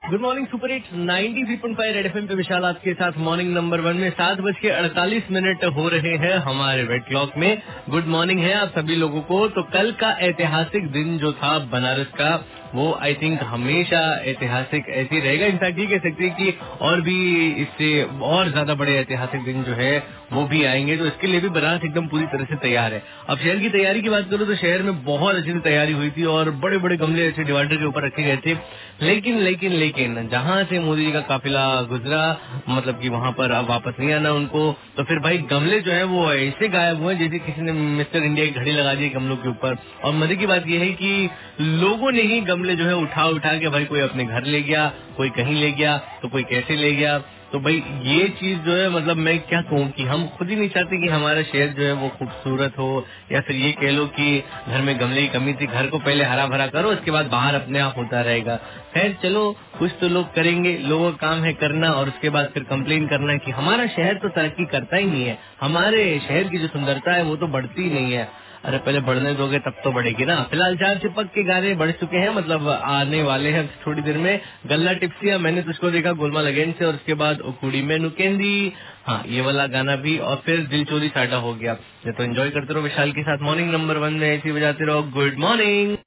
Good morning super hits 93.5 red FM पे विशाल आपके साथ मॉर्निंग नंबर 1 में 7:48 हो रहे हैं हमारे रेड क्लॉक में। गुड मॉर्निंग है आप सभी लोगों को। तो कल का ऐतिहासिक दिन जो था बनारस का, वो आई थिंक हमेशा ऐतिहासिक ऐसे रहेगा। इनफैक्ट ये कह सकते हैं कि और भी इससे और ज्यादा बड़े ऐतिहासिक दिन जो है वो भी आएंगे। तो इसके लिए भी बनारस एकदम पूरी तरह से तैयार है। अब शहर की तैयारी की बात करूं तो शहर में बहुत अच्छी तैयारी हुई थी और बड़े बड़े गमले ऐसे डिवाइडर के ऊपर रखे गए थे। लेकिन जहां से मोदी जी का काफिला गुजरा, मतलब कि वहां पर अब वापस नहीं आना उनको, तो फिर भाई गमले जो है वो ऐसे गायब हुए जैसे किसी ने मिस्टर इंडिया की घड़ी लगा दी गमलों के ऊपर। और मजे की बात यह है कि लोगों ने ही गमले जो है उठा के भाई कोई अपने घर ले गया, कोई कहीं ले गया, तो कोई कैसे ले गया। तो भाई ये चीज जो है, मतलब मैं क्या कहूँ कि हम खुद ही नहीं चाहते कि हमारा शहर जो है वो खूबसूरत हो, या फिर ये कह लो कि घर में गमले की कमी थी, घर को पहले हरा भरा करो, उसके बाद बाहर अपने आप होता रहेगा। खैर चलो, कुछ तो लोग करेंगे, लोगों का काम है करना, और उसके बाद फिर कंप्लेन करना कि हमारा शहर तो तरक्की करता ही नहीं है, हमारे शहर की जो सुंदरता है वो तो बढ़ती ही नहीं है। अरे पहले बढ़ने दोगे तब तो बढ़ेगी ना। फिलहाल 4 चिपक के गाने बढ़ चुके हैं, मतलब आने वाले हैं थोड़ी देर में। गल्ला टिप्सिया, मैंने तुझको देखा गोलमाल अगेन से, और उसके बाद कुड़ी में नुकेंदी, हाँ ये वाला गाना भी, और फिर दिल चोरी साडा हो गया। ये तो एंजॉय करते रहो विशाल के साथ मॉर्निंग नंबर 1 में, ऐसी बजाते रहो। Good morning.